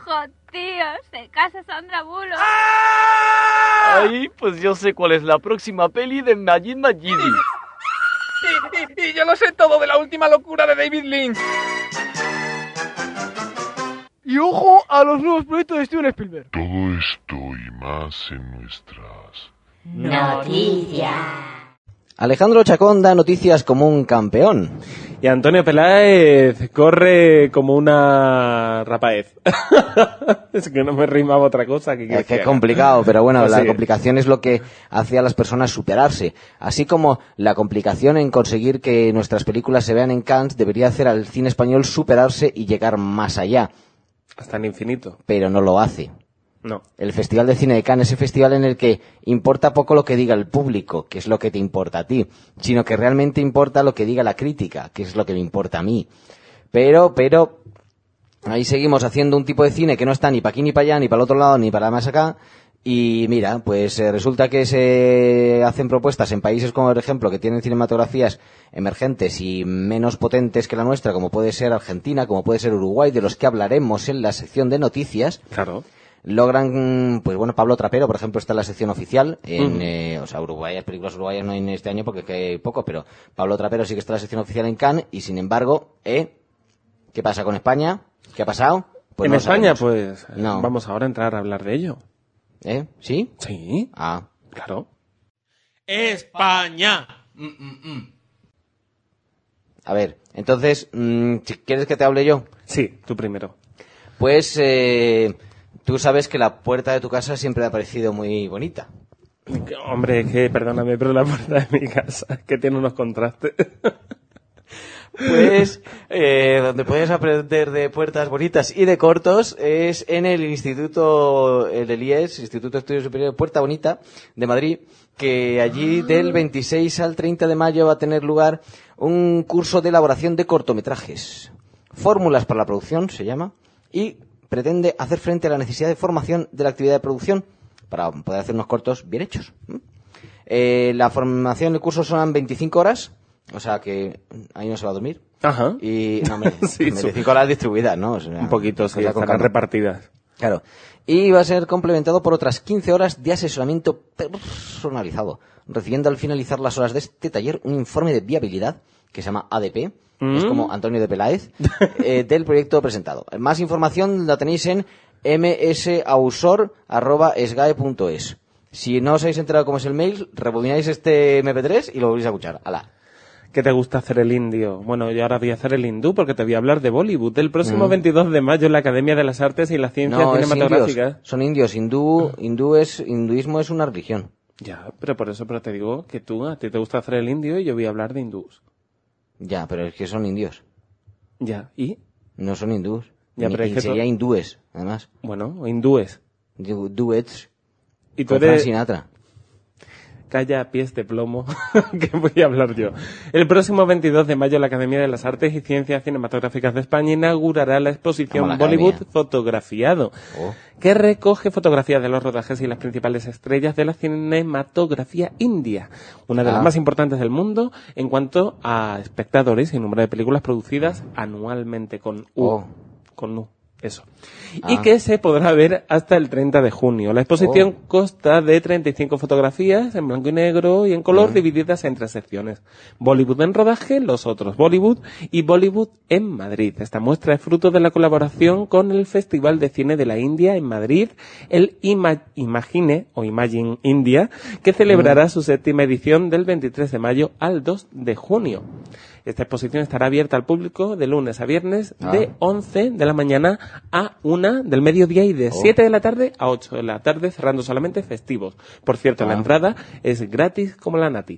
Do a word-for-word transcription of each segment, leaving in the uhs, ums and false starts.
hijo, tío, se casa Sandra Bullock. Ay, pues yo sé cuál es la próxima peli de Majid Majidi. Y, y, y yo lo sé todo de la última locura de David Lynch. Y ojo a los nuevos proyectos de Steven Spielberg. Todo esto y más en nuestras Noticias. Alejandro Chacón da noticias como un campeón. Y Antonio Peláez corre como una rapaez. Es que no me rimaba otra cosa. Que es que es complicado, pero bueno, Así la es. complicación es lo que hace a las personas superarse. Así como la complicación en conseguir que nuestras películas se vean en Cannes debería hacer al cine español superarse y llegar más allá. Hasta el infinito. Pero no lo hace. No. El Festival de Cine de Cannes es el festival en el que importa poco lo que diga el público, que es lo que te importa a ti, sino que realmente importa lo que diga la crítica, que es lo que me importa a mí. Pero, pero, ahí seguimos haciendo un tipo de cine que no está ni para aquí ni para allá, ni para el otro lado, ni para más acá. Y mira, pues eh, resulta que se hacen propuestas en países como, por ejemplo, que tienen cinematografías emergentes y menos potentes que la nuestra, como puede ser Argentina, como puede ser Uruguay, de los que hablaremos en la sección de noticias. Claro. Logran, pues bueno, Pablo Trapero, por ejemplo, está en la sección oficial, en, Uh-huh. eh, o sea, uruguayas, películas uruguayas no hay en este año porque que hay poco, pero Pablo Trapero sí que está en la sección oficial en Cannes, y sin embargo, ¿eh? ¿Qué pasa con España? ¿Qué ha pasado? Pues en no España, sabemos. pues, No. vamos ahora a entrar a hablar de ello. ¿Eh? ¿Sí? Sí. Ah. Claro. España. A ver, entonces, mmm, ¿quieres que te hable yo? Sí, tú primero. Pues, eh, tú sabes que la puerta de tu casa siempre me ha parecido muy bonita. Hombre, es que, perdóname, pero la puerta de mi casa es que tiene unos contrastes. Pues, eh, donde puedes aprender de puertas bonitas y de cortos es en el Instituto, el I E S, Instituto de Estudios Superiores Puerta Bonita de Madrid, que allí del veintiséis al treinta de mayo va a tener lugar un curso de elaboración de cortometrajes. Fórmulas para la producción, se llama, y pretende hacer frente a la necesidad de formación de la actividad de producción para poder hacer unos cortos bien hechos. Eh, la formación del curso son veinticinco horas. O sea que ahí no se va a dormir. Ajá. Y, no, hombre, Sí, veinticinco horas distribuidas, ¿no? O sea, un poquito, sí, cosa con estarán calma. repartidas. Claro. Y va a ser complementado por otras quince horas de asesoramiento personalizado, recibiendo al finalizar las horas de este taller un informe de viabilidad que se llama A D P, Mm. es como Antonio de Peláez, eh, del proyecto presentado. Más información la tenéis en msausor arroba esgae punto es. Si no os habéis enterado cómo es el mail, rebobináis este eme pe tres y lo volvéis a escuchar. ¡Hala! ¿Qué te gusta hacer el indio? Bueno, yo ahora voy a hacer el hindú porque te voy a hablar de Bollywood. El próximo Mm. veintidós de mayo en la Academia de las Artes y las Ciencias No, es Cinematográficas. indios. Son indios. Hindú, hindú es, hinduismo es una religión. Ya, pero por eso pero te digo que tú, a ti te gusta hacer el indio y yo voy a hablar de hindús. Ya, pero es que son indios. Ya, ¿y? No son hindús. Ya, Ni- pero es y que sería tú- hindúes, además. Bueno, o hindúes. Du- Duets. Y tú Con eres... Frank Sinatra. Calla, pies de plomo, que voy a hablar yo. El próximo veintidós de mayo la Academia de las Artes y Ciencias Cinematográficas de España inaugurará la exposición Como la Bollywood Academia. Fotografiado, Oh. que recoge fotografías de los rodajes y las principales estrellas de la cinematografía india, una de Ah. las más importantes del mundo en cuanto a espectadores y número de películas producidas anualmente con U. Oh. Con U. Eso. Ah. Y que se podrá ver hasta el treinta de junio. La exposición Oh. consta de treinta y cinco fotografías en blanco y negro y en color, Mm. divididas en tres secciones. Bollywood en rodaje, los otros Bollywood y Bollywood en Madrid. Esta muestra es fruto de la colaboración con el Festival de Cine de la India en Madrid, el Ima- Imagine o Imagine India, que celebrará Mm. su séptima edición del veintitrés de mayo al dos de junio. Esta exposición estará abierta al público de lunes a viernes Ah. de once de la mañana a una del mediodía y de Oh. siete de la tarde a ocho de la tarde, cerrando solamente festivos. Por cierto, la Ah. entrada es gratis como la Nati.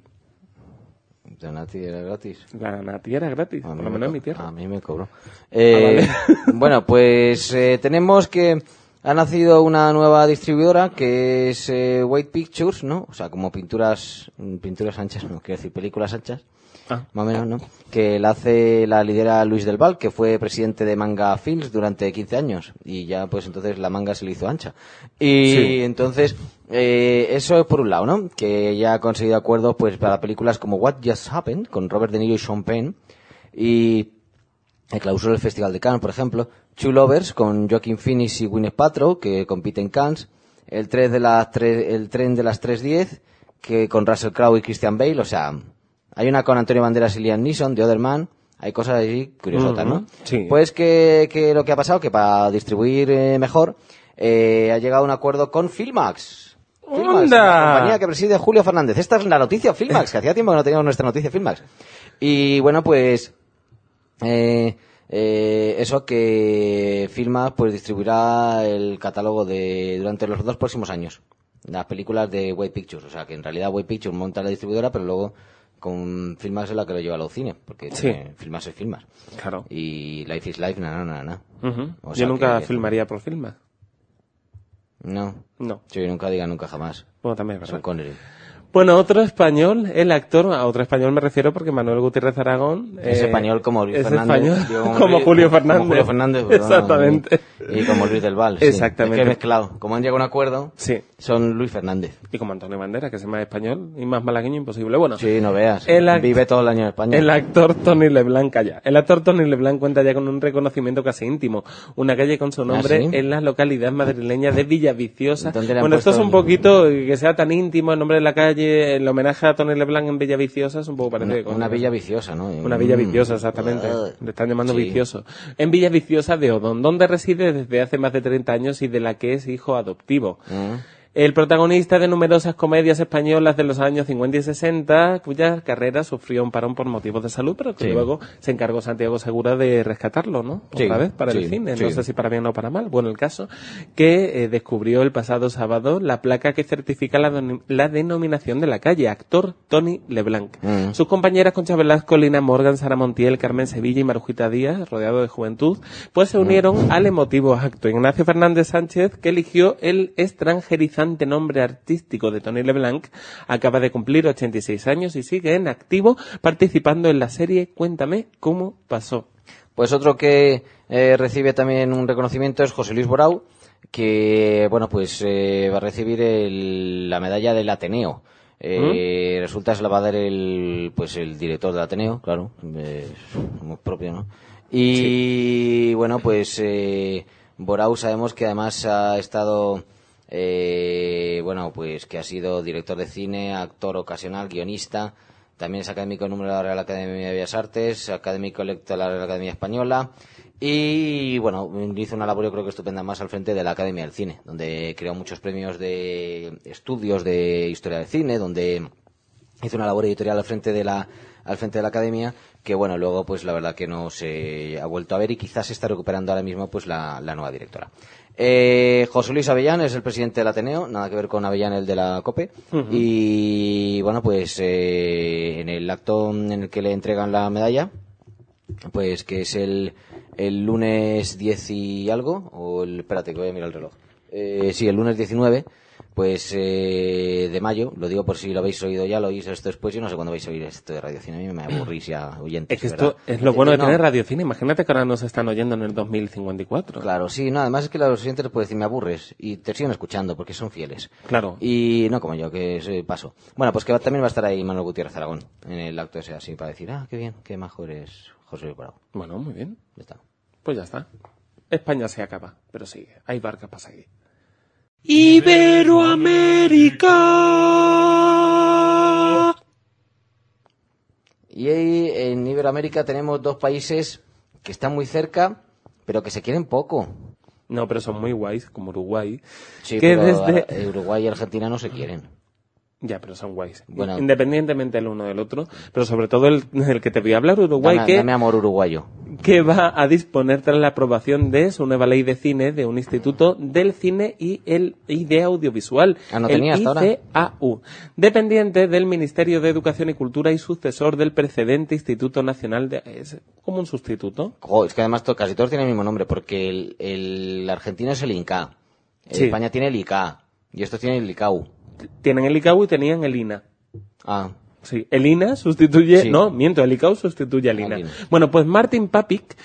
¿La Nati era gratis? La Nati era gratis, A por mí lo me menos en co- mi tierra. A mí me cobró. Eh, Ah, bueno, pues eh, tenemos que ha nacido una nueva distribuidora que es eh, White Pictures, ¿no? O sea, como pinturas pinturas anchas, no quiero decir películas anchas. Ah. Más o menos, ¿no? Que la hace, la lidera Luis del Val, que fue presidente de Manga Films durante quince años. Y ya, pues entonces la manga se le hizo ancha. Y Sí. entonces, eh, eso es por un lado, ¿no? Que ya ha conseguido acuerdos, pues, para películas como What Just Happened, con Robert De Niro y Sean Penn. Y el clausura del Festival de Cannes, por ejemplo. Two Lovers con Joaquin Phoenix y Gwyneth Paltrow, que compite en Cannes. El, tres de las tres, el tren de las tres diez, que con Russell Crowe y Christian Bale. O sea, hay una con Antonio Banderas y Liam Neeson, The Other Man. Hay cosas ahí curiosotas, ¿no? Sí. Pues que, que lo que ha pasado, que para distribuir eh, mejor, eh, ha llegado a un acuerdo con Filmax. Filmax, la compañía que preside Julio Fernández. Esta es la noticia Filmax, que hacía tiempo que no teníamos nuestra noticia Filmax. Y bueno, pues... Eh, eh, eso que Filmax pues distribuirá el catálogo de durante los dos próximos años. Las películas de White Pictures. O sea, que en realidad White Pictures monta la distribuidora, pero luego... con Filmax es la que lo lleva a los cines, porque sí. eh, Filmax es Filmax. Claro. Y Life is Life, nada, nada, nada. Uh-huh. O sea yo nunca que, filmaría por Filmax. No. No. Yo nunca diga nunca jamás. Bueno, también es verdad. Sean Connery. Bueno, otro español, el actor, a otro español me refiero porque Manuel Gutiérrez Aragón... Es eh, español como Luis es Fernández. español Digo, como Luis- Julio Fernández. Como Julio Fernández, perdón, Exactamente. Y, y como Luis del Val. Sí. Exactamente. Es que he mezclado. Como han llegado a un acuerdo, Sí. son Luis Fernández. Y como Antonio Banderas, que es más español y más malagueño imposible. Bueno, Sí, no veas. El act- Vive todo el año en España. el actor Tony Leblanc calla. El actor Tony Leblanc cuenta ya con un reconocimiento casi íntimo. Una calle con su nombre ¿Ah, sí? en la localidad madrileña de Villaviciosa. ¿Dónde le han Bueno, esto es puesto un el- poquito que sea tan íntimo el nombre de la calle, el homenaje a Tony Leblanc en Villaviciosa es un poco Una, parecido. una villa viciosa, ¿no? Una villa Mm. viciosa, exactamente. Ah. Le están llamando Sí. vicioso. En Villa Viciosa de Odón, donde reside desde hace más de treinta años y de la que es hijo adoptivo. Mm. El protagonista de numerosas comedias españolas de los años cincuenta y sesenta, cuya carrera sufrió un parón por motivos de salud, pero que Sí. luego se encargó Santiago Segura de rescatarlo, ¿no? Sí, Otra vez para el sí, cine. sí. No sé si para bien o para mal. Bueno, el caso que eh, descubrió el pasado sábado la placa que certifica la, doni- la denominación de la calle, actor Tony Leblanc. Mm. Sus compañeras Concha Velasco, Lina Morgan, Sara Montiel, Carmen Sevilla y Marujita Díaz, rodeado de juventud, pues se unieron al emotivo acto. Ignacio Fernández Sánchez, que eligió el extranjerizante nombre artístico de Tony Leblanc, acaba de cumplir ochenta y seis años y sigue en activo participando en la serie Cuéntame cómo pasó. Pues otro que eh, recibe también un reconocimiento es José Luis Borau, que, bueno, pues eh, va a recibir el- la medalla del Ateneo. Eh, Resulta que se la va a dar el, pues el director del Ateneo, claro, eh, como propio, ¿no? Y, bueno, pues eh, Borau sabemos que además ha estado... Eh, bueno, pues que ha sido director de cine, actor ocasional, guionista, también es académico número de la Real Academia de Bellas Artes, académico electo de la Real Academia Española y, bueno, hizo una labor yo creo que estupenda más al frente de la Academia del Cine, donde creó muchos premios de estudios de historia del cine, donde hizo una labor editorial al frente de la al frente de la Academia, que bueno, luego pues la verdad que no se ha vuelto a ver y quizás se está recuperando ahora mismo pues la, la nueva directora. Eh, José Luis Avellán es el presidente del Ateneo, nada que ver con Avellán el de la COPE. Uh-huh. Y bueno, pues eh, en el acto en el que le entregan la medalla, pues que es el, el lunes diez y algo, o el, espérate que voy a mirar el reloj. Eh, sí, el lunes diecinueve, pues eh, de mayo, lo digo por si lo habéis oído ya, lo oís esto después, yo no sé cuándo vais a oír esto de Radiocine, a mí me aburrís ya oyentes. Es que ¿verdad? esto es lo bueno de No. tener Radiocine, imagínate que ahora nos están oyendo en el dos mil cincuenta y cuatro. Claro, sí, no, además es que los oyentes les pueden decir me aburres y te siguen escuchando porque son fieles. Claro. Y no como yo, que soy paso. Bueno, pues que va- también va a estar ahí Manuel Gutiérrez Aragón en el acto ese así para decir, ah, qué bien, qué majo eres José Luis Borau. Bueno, muy bien. Ya está. Pues ya está. España se acaba, pero sigue. Hay barcas para seguir. Iberoamérica. Y ahí en Iberoamérica tenemos dos países que están muy cerca, pero que se quieren poco. No, pero son muy guays, como Uruguay. Sí, que pero desde... a- Uruguay y Argentina no se quieren. Ya, pero son guays. Bueno. Independientemente el uno del otro. Pero sobre todo el, el que te voy a hablar, Uruguay, Dame, que, dame amor uruguayo. que va a disponer tras la aprobación de su nueva ley de cine de un instituto del cine y el y de audiovisual, Ah, no el tenía hasta ahora. I C A U, dependiente del Ministerio de Educación y Cultura y sucesor del precedente Instituto Nacional de... Es como un sustituto. Jo, es que además to- casi todos tienen el mismo nombre, porque el, el argentino es el INCA, Sí. España tiene el I C A y estos tienen el I C A U. Tienen el I C A U y tenían el I N A. Ah, Sí, el I N A sustituye... Sí. No, miento, el I C A U sustituye al I N A. Al I N A. Bueno, pues Martin Papik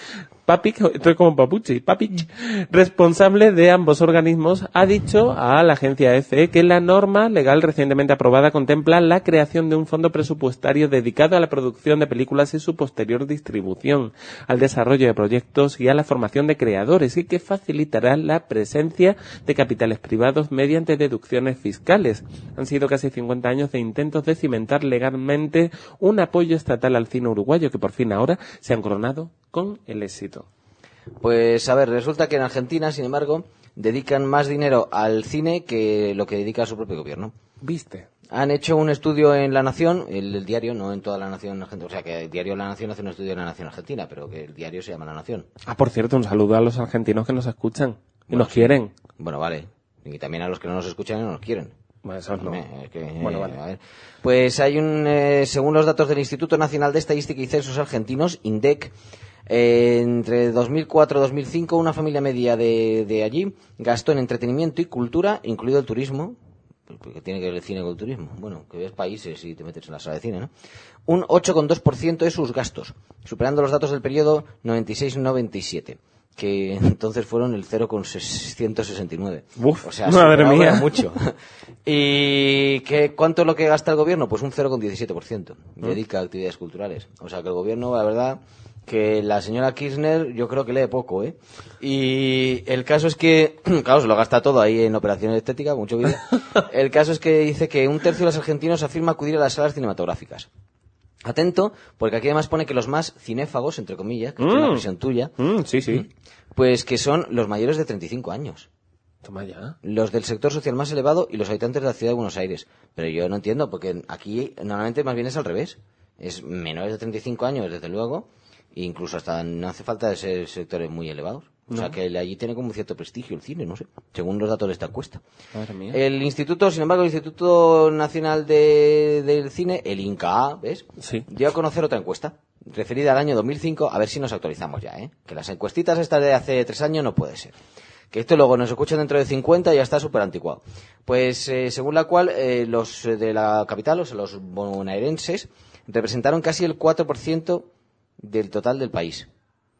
Papic, esto es como Papuchi, Papic, responsable de ambos organismos, ha dicho a la agencia E F E que la norma legal recientemente aprobada contempla la creación de un fondo presupuestario dedicado a la producción de películas y su posterior distribución, al desarrollo de proyectos y a la formación de creadores, y que facilitará la presencia de capitales privados mediante deducciones fiscales. Han sido casi cincuenta años de intentos de cimentar legalmente un apoyo estatal al cine uruguayo que por fin ahora se han coronado con el éxito. Pues a ver, resulta que en Argentina, sin embargo, dedican más dinero al cine que lo que dedica a su propio gobierno. ¿Viste? Han hecho un estudio en La Nación, el, el diario, no en toda La Nación argentina, o sea que el diario La Nación hace un estudio en La Nación Argentina, pero que el diario se llama La Nación. Ah, por cierto, un saludo a los argentinos que nos escuchan y bueno, nos quieren. Bueno, vale. Y también a los que no nos escuchan y no nos quieren. Bueno, eso no. Eh, que, eh, bueno, vale. A ver. Pues hay un, eh, según los datos del Instituto Nacional de Estadística y Censos Argentinos, INDEC, Eh, entre dos mil cuatro y dos mil cinco, una familia media de, de allí gastó en entretenimiento y cultura, incluido el turismo, porque tiene que ver el cine con el turismo, bueno, que ves países y te metes en la sala de cine, ¿no? Un ocho coma dos por ciento de sus gastos, superando los datos del periodo noventa y seis noventa y siete, que entonces fueron el cero coma seiscientos sesenta y nueve. Uf, o sea, madre mía. Mucho. ¿Y qué, cuánto es lo que gasta el gobierno? Pues un cero coma diecisiete por ciento. Dedica a actividades culturales. O sea que el gobierno, la verdad, que la señora Kirchner yo creo que lee poco, ¿eh? Y el caso es que, claro, se lo gasta todo ahí en operaciones estéticas, mucho vídeo. El caso es que dice que un tercio de los argentinos afirma acudir a las salas cinematográficas. Atento, porque aquí además pone que los más cinéfagos, entre comillas, que mm. es una presión tuya, mm, sí, sí, pues que son los mayores de treinta y cinco años. Toma ya. Los del sector social más elevado y los habitantes de la ciudad de Buenos Aires. Pero yo no entiendo, porque aquí normalmente más bien es al revés. Es menores de treinta y cinco años, desde luego, e incluso hasta no hace falta de ser sectores muy elevados. O no. sea, que allí tiene como un cierto prestigio el cine, no sé, según los datos de esta encuesta. Madre mía. El instituto, sin embargo, el Instituto Nacional de, del Cine, el INCA, ¿ves? Sí. Dio a conocer otra encuesta, referida al año dos mil cinco, a ver si nos actualizamos ya, ¿eh? Que las encuestitas estas de hace tres años no puede ser. Que esto luego nos escuchan dentro de cincuenta y ya está súper anticuado. Pues, eh, según la cual, eh, los de la capital, o sea, los bonaerenses, representaron casi el cuatro por ciento del total del país.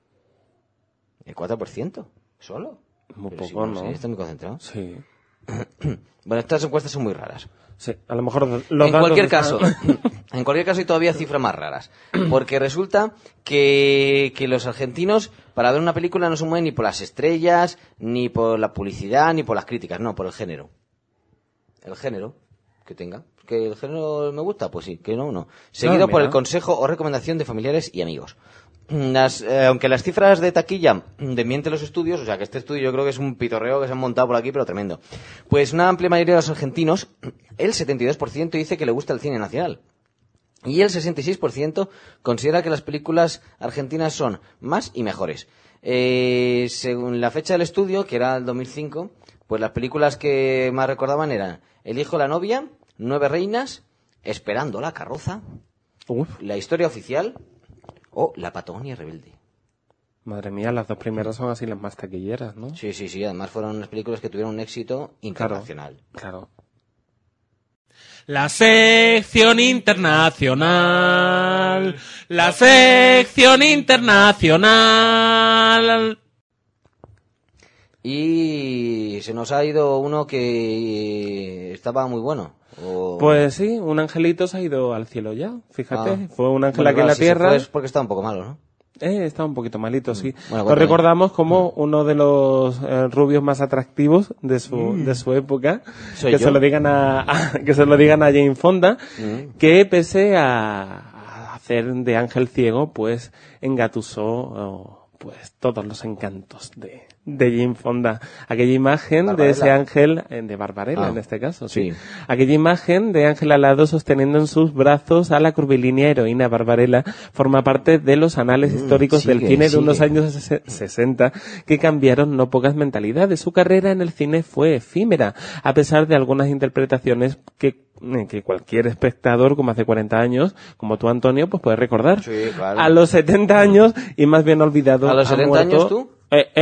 ¿El cuatro por ciento? ¿Solo? Muy Pero poco, si, ¿no? Si estoy muy concentrado. Sí. Bueno, estas encuestas son muy raras. Sí, a lo mejor los en cualquier caso, en cualquier caso hay todavía cifras más raras, porque resulta que, que los argentinos para ver una película no se mueven ni por las estrellas, ni por la publicidad, ni por las críticas, no, por el género. El género que tenga. ¿Que el género me gusta? Pues sí, que no, no. Seguido Ah, por el consejo o recomendación de familiares y amigos. Las, eh, aunque las cifras de taquilla desmienten los estudios, o sea que este estudio yo creo que es un pitorreo que se han montado por aquí, pero tremendo. Pues una amplia mayoría de los argentinos, el setenta y dos por ciento dice que le gusta el cine nacional. Y el sesenta y seis por ciento considera que las películas argentinas son más y mejores. Eh, según la fecha del estudio, que era el dos mil cinco, pues las películas que más recordaban eran El hijo de la novia, Nueve reinas, Esperando la carroza, Uf. La historia oficial o La Patagonia rebelde. Madre mía, las dos primeras son así las más taquilleras, ¿no? Sí, sí, sí. Además fueron unas películas que tuvieron un éxito internacional. Claro. claro. La sección internacional. La sección internacional. Y se nos ha ido uno que estaba muy bueno. O... Pues sí, un angelito se ha ido al cielo ya, fíjate. Ah. Fue un ángel Bueno, aquí claro, en la si se tierra. fue es porque estaba un poco malo, ¿no? Eh, está un poquito malito, sí. Bueno, Lo bueno, recordamos como uno de los eh, rubios más atractivos de su Mm. de su época. Soy que yo. se lo digan a, a- que se lo digan a Jane Fonda, Mm. que pese a, a hacer de ángel ciego, pues engatusó oh, pues todos los encantos de de Jane Fonda. Aquella imagen de Barbarella. ese ángel, eh, de Barbarella Ah, en este caso, sí. sí. Aquella imagen de ángel alado sosteniendo en sus brazos a la curvilínea heroína Barbarella forma parte de los anales Mm, históricos del sigue, cine de sigue. unos años ses- sesenta que cambiaron no pocas mentalidades. Su carrera en el cine fue efímera, a pesar de algunas interpretaciones que, eh, que cualquier espectador, como hace cuarenta años, como tú, Antonio, pues puede recordar. Sí, claro. A los setenta años, y más bien olvidado, ¿A los ha setenta muerto- años tú? ¿Eh? ¿Eh?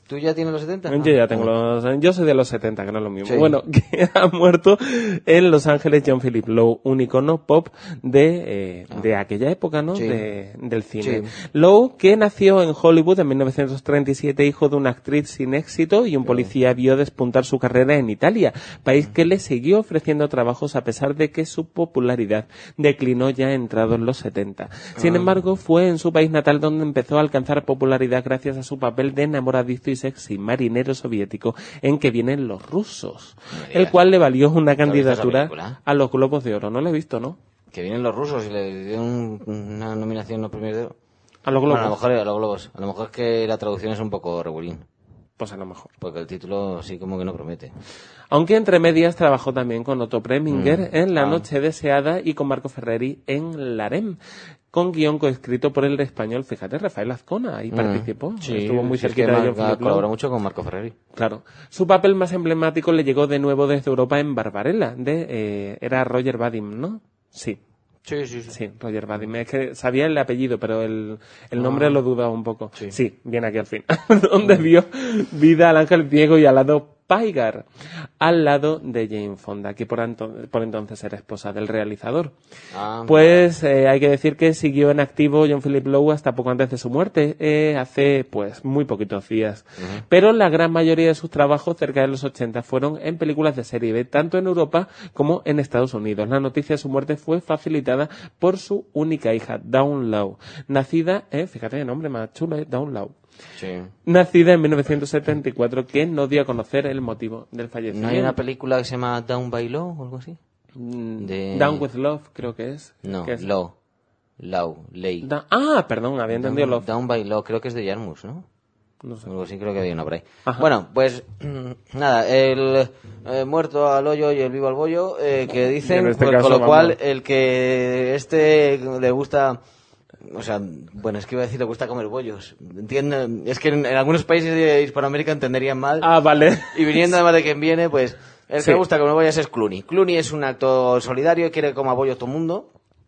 ¿Tú ya tienes los setenta? Yo ya tengo los... Yo soy de los setenta, que no es lo mismo. Sí. Bueno, que ha muerto en Los Ángeles John Philip Lowe, un icono pop de, eh, Ah. de aquella época, ¿no? Sí. De, del cine. Sí. Lowe, que nació en Hollywood en mil novecientos treinta y siete, hijo de una actriz sin éxito, y un policía vio despuntar su carrera en Italia, país que le siguió ofreciendo trabajos a pesar de que su popularidad declinó ya entrados los setenta. Sin Ah. embargo, fue en su país natal donde empezó a alcanzar popularidad gracias a su papel de enamoradizo y sexy marinero soviético en Que vienen los rusos, el cual le valió una has visto esa candidatura película? a los Globos de Oro. No lo he visto, ¿no? Que vienen los rusos y le dieron una nominación los premios de oro. A los Globos. Bueno, a lo mejor a los globos. A lo mejor es que la traducción es un poco regulín. Pues a lo mejor. Porque el título sí como que no promete. Aunque entre medias trabajó también con Otto Preminger Mm. en La Ah. Noche Deseada y con Marco Ferreri en Larem, con guión coescrito por el español, fíjate, Rafael Azcona, ahí Mm. participó. Sí, Estuvo muy sí, es cerquita que de Mar- John Philip Lowe. colaboró mucho con Marco Ferreri. Claro. Su papel más emblemático le llegó de nuevo desde Europa en Barbarella, de eh, era Roger Vadim, ¿no? Sí. Sí, sí, sí. Sí, Roger Vadim. Es que sabía el apellido, pero el, el nombre Ah. lo dudaba un poco. Sí. Sí, viene aquí al fin. Donde dio vida al ángel ciego y al lado Paigar, al lado de Jane Fonda, que por, anto- por entonces era esposa del realizador. Ah, Pues eh, hay que decir que siguió en activo John Philip Lowe hasta poco antes de su muerte, eh, hace pues muy poquitos días. Ujú. Pero la gran mayoría de sus trabajos cerca de los ochenta fueron en películas de serie B, tanto en Europa como en Estados Unidos. La noticia de su muerte fue facilitada por su única hija, Dawn Lowe, nacida, eh, fíjate el nombre más chulo, eh, Dawn Lowe. Sí. Nacida en mil novecientos setenta y cuatro, que no dio a conocer el motivo del ¿No fallecimiento. hay una película que se llama Down by Law o algo así? Mm, de- Down with Love, creo que es. No, Que es- Law. Law, Ley. Da- ah, perdón, había entendido Down, Love. Down by Law, creo que es de Jarmus, ¿no? No sé. Algo así creo que había una por ahí. Ajá. Bueno, pues nada, el eh, muerto al hoyo y el vivo al bollo, eh, que dicen, En este pues, caso, con lo cual vamos. el que este le gusta, o sea, bueno, es que iba a decir le gusta comer bollos, entiendo, es que en, en algunos países de Hispanoamérica entenderían mal, Ah, vale. y viniendo además de quien viene, pues el que Sí. le gusta comer bollos es Clooney. Clooney es un actor solidario, quiere que coma bollos todo el mundo,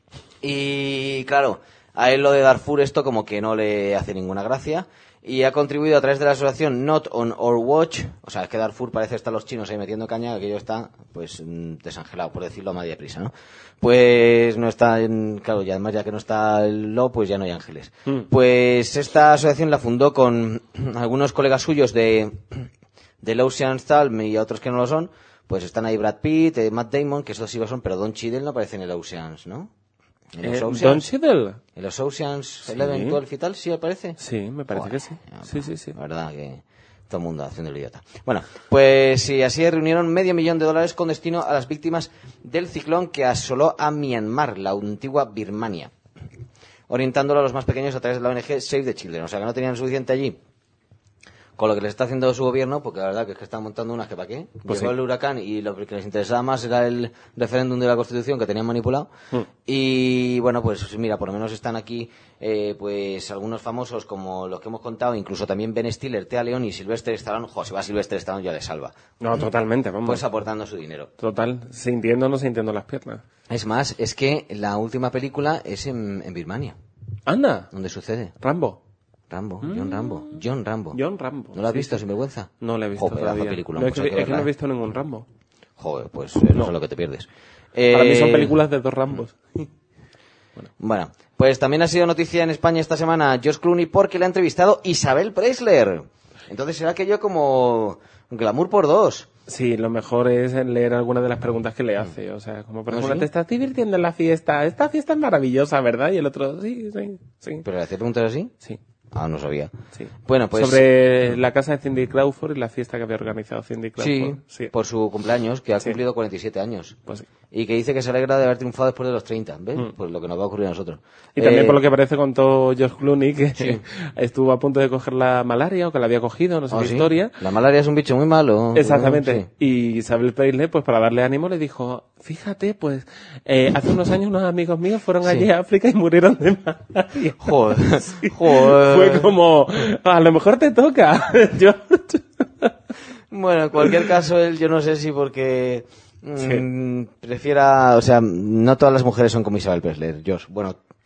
y claro, a él lo de Darfur esto como que no le hace ninguna gracia, y ha contribuido a través de la asociación Not on Our Watch, o sea, es que Darfur parece estar los chinos ahí metiendo caña, aquello está, pues, mm, desangelado, por decirlo a más deprisa, ¿no? Pues no está, en, claro, y además ya que no está el Lo, pues ya no hay ángeles. Mm. Pues esta asociación la fundó con algunos colegas suyos de, del Ocean's Talm y otros que no lo son, pues están ahí Brad Pitt, eh, Matt Damon, que esos sí lo son, pero Don Cheadle no aparece en el Ocean's, ¿no? En los Eh, Oceans. Don Cheadle. En los Oceans Sí. Eleven, twelve y tal, ¿sí aparece? Sí, me parece que sí. Joder, Sí, sí, sí. La verdad que todo el mundo haciendo el idiota. Bueno, pues sí, así reunieron medio millón de dólares con destino a las víctimas del ciclón que asoló a Myanmar, la antigua Birmania, orientándolo a los más pequeños a través de la O N G Save the Children. O sea, que no tenían suficiente allí con lo que les está haciendo su gobierno, porque la verdad que es que están montando unas que para qué. Pues Llegó sí. el huracán y lo que les interesaba más era el referéndum de la Constitución que tenían manipulado. Mm. Y bueno, pues mira, por lo menos están aquí eh, pues algunos famosos como los que hemos contado, incluso también Ben Stiller, Tea León y Sylvester Stallone. Jo, si va Sylvester Stallone ya le salva. No, totalmente, vamos. Pues aportando su dinero. Total, sintiendo o no sintiendo las piernas. Es más, es que la última película es en, en Birmania, Anda, donde sucede. Rambo. Rambo, John Rambo, John Rambo. John Rambo. ¿No lo has Sí, visto, sí. sin vergüenza? No lo he visto Joder, pedazo de todavía. película, No, pues es hay que, que es que no he verla, ¿eh? visto ningún Rambo. Joder, pues eso No. es lo que te pierdes. Para mí son Eh, películas de dos Rambos. Bueno, pues también ha sido noticia en España esta semana George Clooney porque le ha entrevistado Isabel Preisler. Entonces será aquello como glamour por dos. Sí, lo mejor es leer algunas de las preguntas que le hace. O sea, como por ¿Ah, ejemplo, sí? te estás divirtiendo en la fiesta. Esta fiesta es maravillosa, ¿verdad? Y el otro, sí, sí, sí. ¿Pero le hacía preguntas así? Sí, Ah, no sabía. sí. Bueno, pues... Sobre la casa de Cindy Crawford y la fiesta que había organizado Cindy Sí, Crawford. Sí, por su cumpleaños, que ha Sí. cumplido cuarenta y siete años. pues sí. Y que dice que se alegra de haber triunfado después de los treinta. ¿Ves? Mm. Pues lo que nos va a ocurrir a nosotros. Y también Eh, por lo que parece contó George Clooney que Sí. estuvo a punto de coger la malaria o que la había cogido, no sé ¿ah, qué sí? historia. La malaria es un bicho muy malo. Exactamente. Sí. Y Isabel Preisler, pues para darle ánimo, le dijo, fíjate, pues eh, hace unos años unos amigos míos fueron Sí. allí a África y murieron de malaria. Joder, joder. Fue como, a lo mejor te toca. Yo... Bueno, en cualquier caso, él yo no sé si porque mm, Sí. prefiera, o sea, no todas las mujeres son como Isabel Preisler, Josh. Bueno,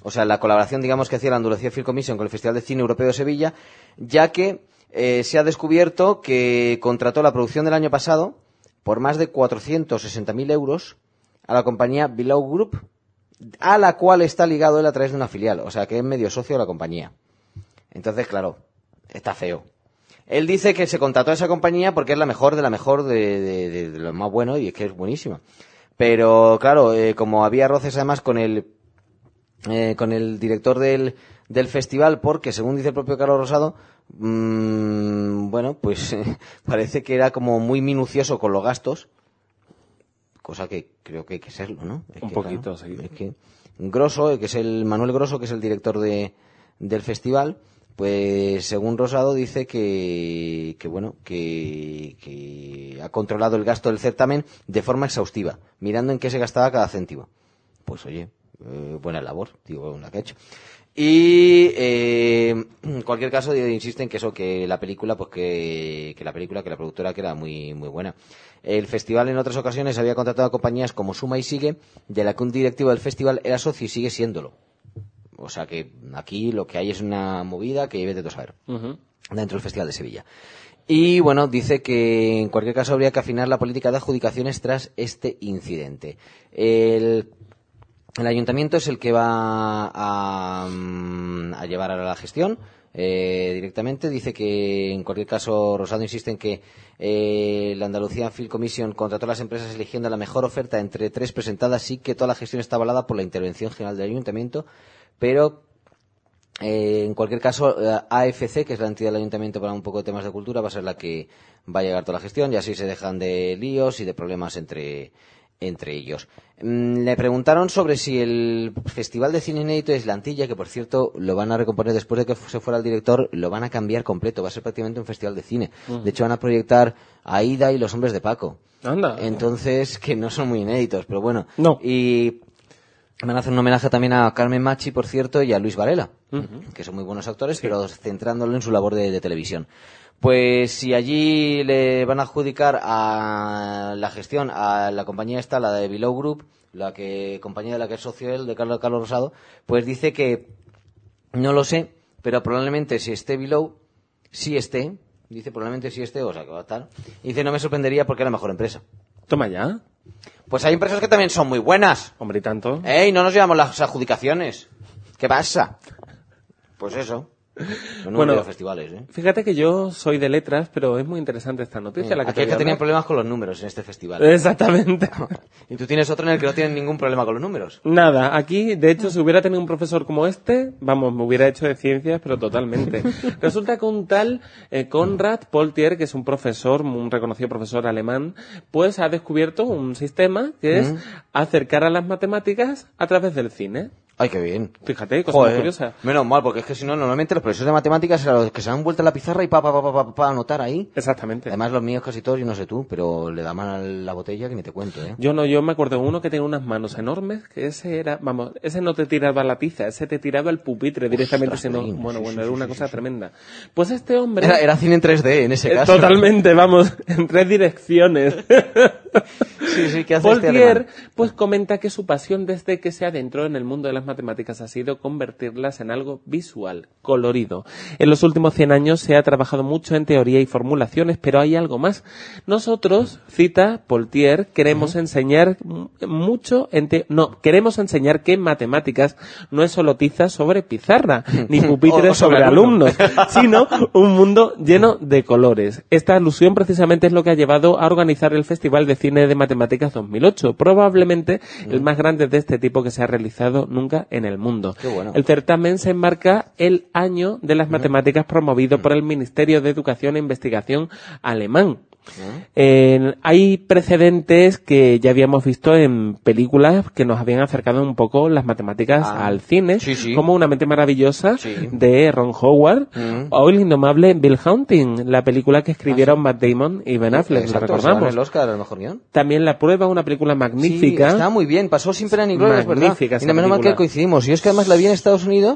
o sea, la colaboración, digamos, que hacía la Andalucía Film Commission con el Festival de Cine Europeo de Sevilla, ya que eh, se ha descubierto que contrató la producción del año pasado por más de cuatrocientos sesenta mil euros a la compañía Below Group, a la cual está ligado él a través de una filial, o sea, que es medio socio de la compañía. Entonces, claro, está feo. Él dice que se contrató a esa compañía porque es la mejor de la mejor de, de, de, de lo más bueno, y es que es buenísima. Pero, claro, eh, como había roces además con el eh, con el director del, del festival, porque según dice el propio Carlos Rosado, mmm, bueno, pues eh, parece que era como muy minucioso con los gastos, cosa que creo que hay que serlo, ¿no? Es Un que, poquito, claro, sí. Es que Grosso, que es el Manuel Grosso, que es el director de, del festival, pues según Rosado dice que, que bueno, que, que ha controlado el gasto del certamen de forma exhaustiva, mirando en qué se gastaba cada céntimo. Pues oye, eh, buena labor, digo, la que ha hecho. Y eh, en cualquier caso insisten que eso, que la película, pues que, que la película, que la productora, que era muy muy buena. El festival en otras ocasiones había contratado a compañías como Suma y Sigue, de la que un directivo del festival era socio y sigue siéndolo. O sea que aquí lo que hay es una movida que vete tú a saber, uh-huh, dentro del Festival de Sevilla. Y bueno, dice que en cualquier caso habría que afinar la política de adjudicaciones tras este incidente. El, el ayuntamiento es el que va a, a llevar ahora la gestión eh, directamente. Dice que en cualquier caso Rosado insiste en que eh, la Andalucía Film Commission contrató a las empresas eligiendo la mejor oferta entre tres presentadas y que toda la gestión está avalada por la intervención general del ayuntamiento. Pero, eh, en cualquier caso, A F C, que es la entidad del ayuntamiento para un poco de temas de cultura, va a ser la que va a llevar toda la gestión y así se dejan de líos y de problemas entre, entre ellos. Mm, le preguntaron sobre si el Festival de Cine Inédito de Islantilla, que por cierto lo van a recomponer después de que se fuera el director, lo van a cambiar completo, va a ser prácticamente un festival de cine. Uh-huh. De hecho van a proyectar a Aida y Los Hombres de Paco. Anda. Entonces, que no son muy inéditos, pero bueno. No. Y van a hacer un homenaje también a Carmen Machi, por cierto, y a Luis Varela, uh-huh, que son muy buenos actores, sí, pero centrándolo en su labor de, de televisión. Pues si allí le van a adjudicar a la gestión a la compañía esta, la de Below Group, la que compañía de la que es socio él, de Carlos, Carlos Rosado, pues dice que no lo sé, pero probablemente si esté Below, sí esté, dice probablemente sí esté, o sea que va a estar, y dice no me sorprendería porque es la mejor empresa. Toma ya. Pues hay empresas que también son muy buenas. Hombre, ¿y tanto? ¡Ey, no nos llevamos las adjudicaciones! ¿Qué pasa? Pues eso. No bueno, festivales, ¿eh? Fíjate que yo soy de letras, pero es muy interesante esta noticia. Eh, la que aquí hay que tener problemas con los números en este festival. Exactamente. Y tú tienes otro en el que no tienen ningún problema con los números. Nada, aquí, de hecho, si hubiera tenido un profesor como este, vamos, me hubiera hecho de ciencias, pero totalmente. Resulta que un tal eh, Konrad Poltier, que es un profesor, un reconocido profesor alemán, pues ha descubierto un sistema que es mm. acercar a las matemáticas a través del cine. Ay, qué bien. Fíjate, cosa muy curiosa. Menos mal, porque es que si no, normalmente los profesores de matemáticas eran los que se dan vuelta a la pizarra y pa, pa, pa, pa, pa, pa anotar ahí. Exactamente. Además, los míos casi todos, yo no sé tú, pero le daban la botella que ni te cuento, ¿eh? Yo no, yo me acuerdo de uno que tenía unas manos enormes, que ese era, vamos, ese no te tiraba la tiza, ese te tiraba el pupitre directamente, Ostras, sino, sí, bueno, sí, bueno, sí, era sí, una sí, cosa sí. tremenda. Pues este hombre... Era, era cine en tres D, en ese caso. Totalmente, vamos, en tres direcciones. Sí, sí, ¿qué hace Poltier, este alemán? pues comenta que su pasión desde que se adentró en el mundo de las matemáticas ha sido convertirlas en algo visual, colorido. En los últimos cien años se ha trabajado mucho en teoría y formulaciones, pero hay algo más. Nosotros, cita Poltier, queremos uh-huh. enseñar mucho en te- no, queremos enseñar que en matemáticas no es solo tiza sobre pizarra, ni pupitres o, o sobre, sobre alumnos, sino un mundo lleno de colores. Esta alusión precisamente es lo que ha llevado a organizar el Festival de Cine de Matemáticas dos mil ocho, probablemente uh-huh. el más grande de este tipo que se ha realizado nunca en el mundo. Qué bueno. El certamen se enmarca el año de las matemáticas promovido por el Ministerio de Educación e Investigación alemán. Eh, hay precedentes que ya habíamos visto en películas que nos habían acercado un poco las matemáticas ah, al cine, sí, sí. como Una mente maravillosa sí. de Ron Howard mm. o El indomable Bill Hunting, la película que escribieron ah, sí. Matt Damon y Ben Affleck, Exacto, lo recordamos. el Oscar al mejor guión. También La prueba, una película magnífica. Sí, está muy bien, pasó sin pena ni gloria, es verdad. Magnífica Y no menos mal que coincidimos. Y es que además la vi en Estados Unidos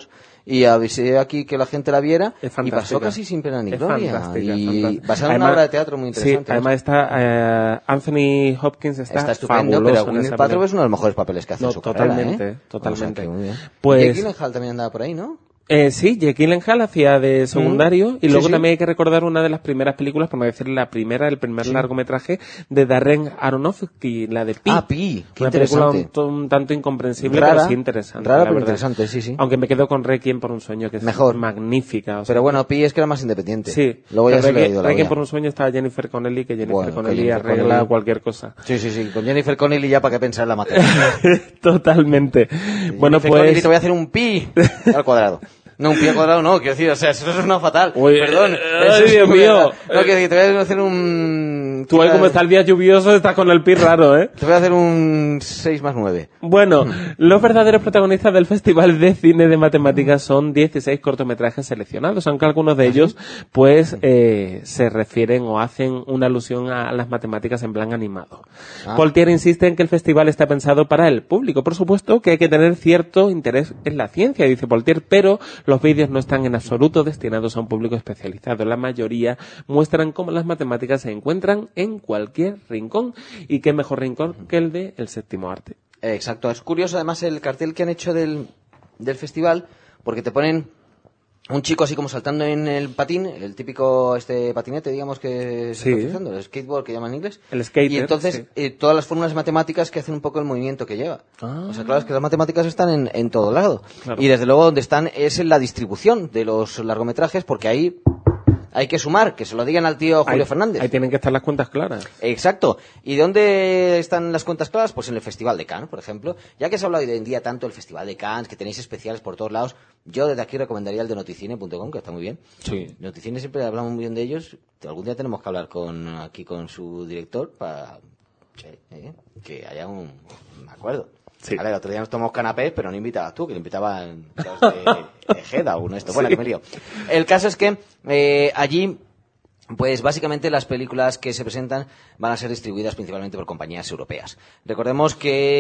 y avisé aquí que la gente la viera Es y fantástica. pasó casi sin pena ni Es gloria. fantástica, Y fantástica. basada en Además- una obra de teatro muy interesante. Sí, además está eh, Anthony Hopkins está, Está estupendo, fabuloso pero en Gwyneth esa Paltrow película. es uno de los mejores papeles que hace No, en su totalmente, carrera, ¿eh? totalmente. O sea que muy bien. Pues- Jake Gyllenhaal también andaba por ahí, ¿no? Eh, sí, Jake Gyllenhaal hacía de secundario Mm. y Sí, luego sí. también hay que recordar una de las primeras películas, por no decir la primera, el primer Sí. largometraje de Darren Aronofsky, la de Pi. Ah, Pi, qué Una película un, interesante. un tanto incomprensible, Rara, pero sí interesante. rara, la pero verdad. interesante, sí, sí. Aunque me quedo con Requiem por un sueño, que es Mejor. magnífica. o sea, Pero bueno, Pi es que era más independiente. sí. Luego ya Pero se le ha Requiem, ido la Requiem olla. por un sueño está Jennifer Connelly, que Jennifer Bueno, que Connelly Jennifer arregla Connelly- cualquier cosa. Sí, sí, sí. Con Jennifer Connelly ya para qué pensar en la materia. Totalmente. Bueno, Jennifer Connelly, pues... te voy a hacer un pi al cuadrado. No, un pi al cuadrado no, quiero decir, o sea, eso es una fatal. Uy, Perdón. eh, eso ay, es Dios muy mío. fatal. No, quiero decir, te voy a hacer un... Tú, ahí como está el día lluvioso, estás con el pi raro, ¿eh? Te voy a hacer un seis más nueve. Bueno, los verdaderos protagonistas del Festival de Cine de Matemáticas son dieciséis cortometrajes seleccionados, aunque algunos de ellos, pues, eh, se refieren o hacen una alusión a las matemáticas en plan animado. Ah. Poltier insiste en que el festival está pensado para el público. Por supuesto que hay que tener cierto interés en la ciencia, dice Poltier, pero los vídeos no están en absoluto destinados a un público especializado. La mayoría muestran cómo las matemáticas se encuentran en cualquier rincón, y qué mejor rincón que el de el séptimo arte. Exacto. Es curioso además el cartel que han hecho del, del festival, porque te ponen un chico así como saltando en el patín, el típico este patinete, digamos, que se Sí. está utilizando, el skateboard que llaman en inglés. El skater, Y entonces sí. eh, todas las fórmulas matemáticas que hacen un poco el movimiento que lleva. Ah. O sea, claro, es que las matemáticas están en, en todo lado. Claro. Y desde luego donde están es en la distribución de los largometrajes, porque ahí hay que sumar, que se lo digan al tío Julio Ahí- Fernández. Ahí tienen que estar las cuentas claras. Exacto. ¿Y dónde están las cuentas claras? Pues en el Festival de Cannes, por ejemplo. Ya que se ha hablado hoy en día tanto del Festival de Cannes, que tenéis especiales por todos lados, yo desde aquí recomendaría el de noticine punto com, que está muy bien. Sí. Noticine siempre hablamos muy bien de ellos. Algún día tenemos que hablar con aquí con su director para che, eh, que haya un, un acuerdo. Sí. Vale, el otro día nos tomamos canapés, pero no invitabas tú, que le invitaban los de Ejeda o uno de estos. Bueno, Sí. que me lío. El caso es que eh, allí... Pues básicamente las películas que se presentan van a ser distribuidas principalmente por compañías europeas. Recordemos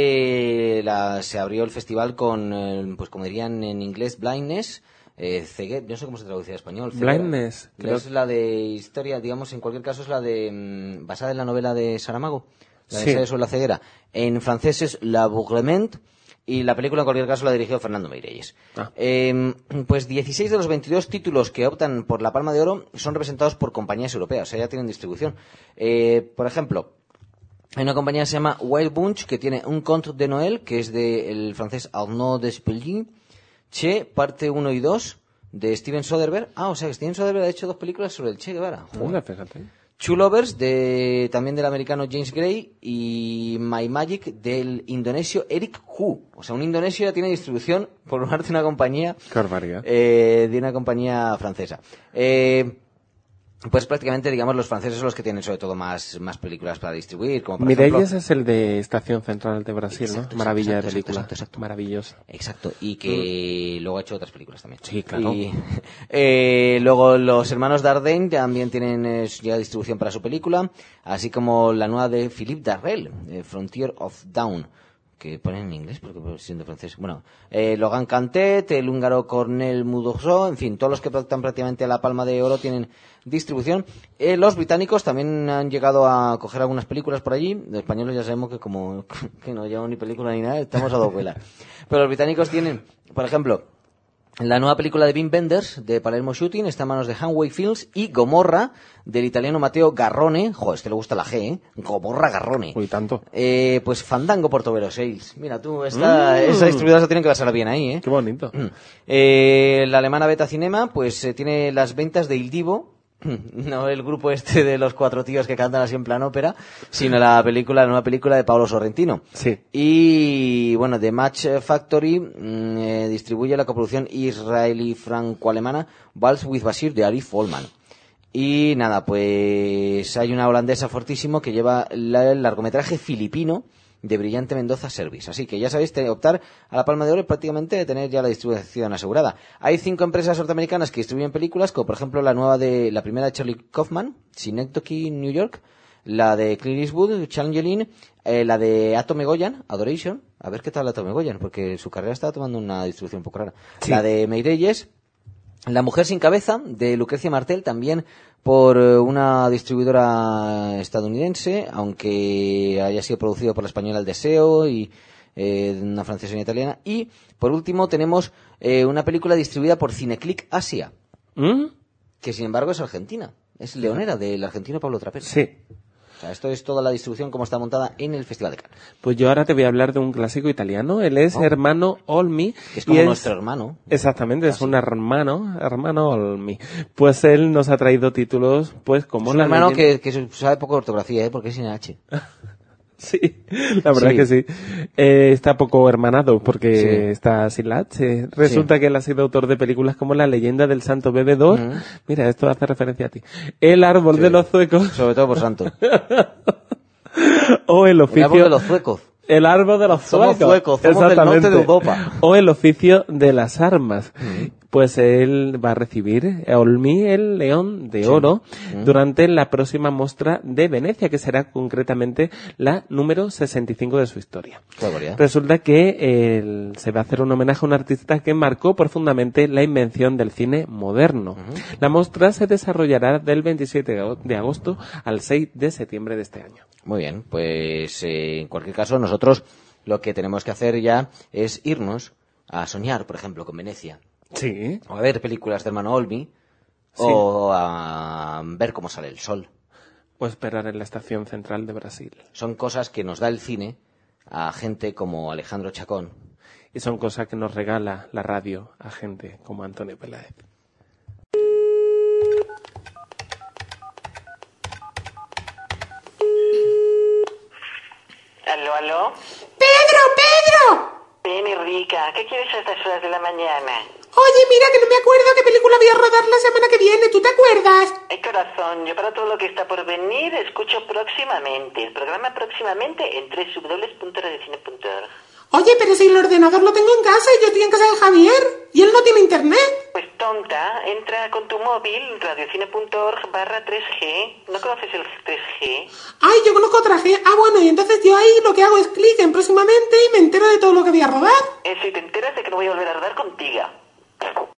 que la- se abrió el festival con, eh, pues como dirían en inglés, Blindness, eh, ceguera, yo no sé cómo se traduce en español. ceguera. Blindness, creo. Es la de historia, digamos, en cualquier caso es la de, mm, basada en la novela de Saramago, la de Sí. Ensayo sobre la ceguera. En francés es L'Aveuglement. Y la película, en cualquier caso, la dirigió Fernando Meirelles. Ah. Eh, pues dieciséis de los veintidós títulos que optan por la Palma de Oro son representados por compañías europeas, o sea, ya tienen distribución. Eh, por ejemplo, hay una compañía que se llama Wild Bunch, que tiene Un Conte de Noël, que es del francés Arnaud Despelin, Che, parte uno y dos, de Steven Soderbergh. Ah, o sea, que Steven Soderbergh ha hecho dos películas sobre el Che Guevara. Joder. Hola, fíjate. Two Lovers, de, también del americano James Gray, y My Magic del indonesio Eric Hu. O sea, un indonesio ya tiene distribución por parte de una compañía, Qué barbaridad. eh, de una compañía francesa. Eh, pues prácticamente, digamos, los franceses son los que tienen sobre todo más, más películas para distribuir, como por Mireilles ejemplo... es el de Estación Central de Brasil, Exacto, ¿no? Maravilla exacto, de película. exacto, exacto. Maravillosa. Exacto, y que luego ha hecho otras películas también. Sí, claro. Y, eh, luego los hermanos Dardenne también tienen eh, ya distribución para su película, así como la nueva de Philippe Darrel, eh, Frontier of Down, que ponen en inglés porque siendo francés. Bueno, eh, Logan Cantet, el húngaro Cornel Mudosó, en fin, todos los que optan prácticamente a la Palma de Oro tienen distribución. Eh, los británicos también han llegado a coger algunas películas por allí. Los españoles ya sabemos que como que no llevamos ni película ni nada, estamos a dos vuelas. Pero los británicos tienen, por ejemplo, la nueva película de Wim Wenders, de Palermo Shooting, está en manos de Hanway Films, y Gomorra, del italiano Matteo Garrone. Joder, este le gusta la G, ¿eh? Gomorra Garrone. Uy, tanto. Eh, pues Fandango Portobelo Sales. Mira tú, esta, Mm. esa distribuidora se tiene que pasar bien ahí, ¿eh? Qué bonito. Eh, la alemana Beta Cinema, pues eh, tiene las ventas de Il Divo, no el grupo este de los cuatro tíos que cantan así en plan ópera, sino la película, la nueva película de Paolo Sorrentino. Sí. Y bueno, The Match Factory mm, eh, distribuye la coproducción israelí-franco-alemana Vals with Bashir de Arif Folman. Y nada, pues hay una holandesa fortísimo que lleva la- el largometraje filipino de Brillante Mendoza Service. Así que ya sabéis, te- optar a la Palma de Oro es prácticamente tener ya la distribución asegurada. Hay cinco empresas norteamericanas que distribuyen películas, como por ejemplo la nueva de, la primera de Charlie Kaufman, Synecdoche, New York, la de Clint Eastwood, Changeling, eh, la de Atome Goyan, Adoration, a ver qué tal Atome Goyan, porque su carrera está tomando una distribución un poco rara. Sí. La de Meirelles, La mujer sin cabeza, de Lucrecia Martel, también por una distribuidora estadounidense, aunque haya sido producido por la española El Deseo y eh, una francesa y una italiana. Y, por último, tenemos eh, una película distribuida por Cineclick Asia, ¿Mm? que, sin embargo, es argentina. Es Leonera, del argentino Pablo Trapero. Sí. O sea, esto es toda la distribución como está montada en el Festival de Cannes. Pues yo ahora te voy a hablar de un clásico italiano. Él es oh. Hermano Olmi. Es como es... nuestro hermano. Exactamente, Casi. es un hermano, hermano Olmi. Pues él nos ha traído títulos, pues como... Es un la hermano leyenda... que, que sabe poco de ortografía, ¿eh? Porque es sin H. Sí, la verdad sí. que sí. Eh, está poco hermanado porque sí. está sin la H. Resulta sí. que él ha sido autor de películas como La leyenda del santo bebedor. Uh-huh. Mira, esto hace referencia a ti. El árbol sí. de los zuecos. Sobre todo por santo. O el oficio... El árbol de los zuecos. El árbol de los somos zuecos. Zuecos, somos del norte de Europa. O el oficio de las armas. Uh-huh. Pues él va a recibir a Olmi el León de sí. Oro uh-huh. durante la próxima Mostra de Venecia, que será concretamente la número sesenta y cinco de su historia. Resulta que eh, se va a hacer un homenaje a un artista que marcó profundamente la invención del cine moderno. Uh-huh. La Mostra se desarrollará del veintisiete de agosto al seis de septiembre de este año. Muy bien, pues eh, en cualquier caso nosotros lo que tenemos que hacer ya es irnos a soñar, por ejemplo, con Venecia. Sí. O a ver películas de hermano Olmi, sí. o a ver cómo sale el sol. O esperar en la estación central de Brasil. Son cosas que nos da el cine a gente como Alejandro Chacón. Y son cosas que nos regala la radio a gente como Antonio Peláez. ¿Aló, aló? ¡Pedro, Pedro! Ven, rica, ¿qué quieres a estas horas de la mañana? Oye, mira, que no me acuerdo qué película voy a rodar la semana que viene, ¿tú te acuerdas? Eh, corazón, yo para todo lo que está por venir escucho próximamente. El programa próximamente en doble u doble u doble u punto radiocine punto org. Oye, pero si el ordenador lo tengo en casa y yo estoy en casa de Javier, y él no tiene internet. Pues tonta, entra con tu móvil, radiocine punto org barra tres G. ¿No conoces el tres G? Ay, yo conozco otra G. Ah, bueno, y entonces yo ahí lo que hago es clic en próximamente y me entero de todo lo que voy a rodar. Eh, si te enteras de que no voy a volver a rodar contigo.